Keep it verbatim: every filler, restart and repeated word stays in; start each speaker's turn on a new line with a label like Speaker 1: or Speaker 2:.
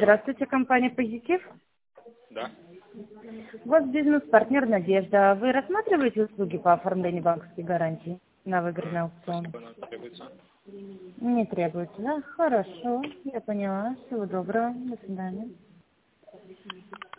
Speaker 1: Здравствуйте, компания «Позитив».
Speaker 2: Да.
Speaker 1: У вас бизнес-партнер «Надежда». Вы рассматриваете услуги по оформлению банковских гарантий на выигранный аукцион?
Speaker 2: Спасибо, нам требуется.
Speaker 1: Не требуется, да? Хорошо, я поняла. Всего доброго. До свидания.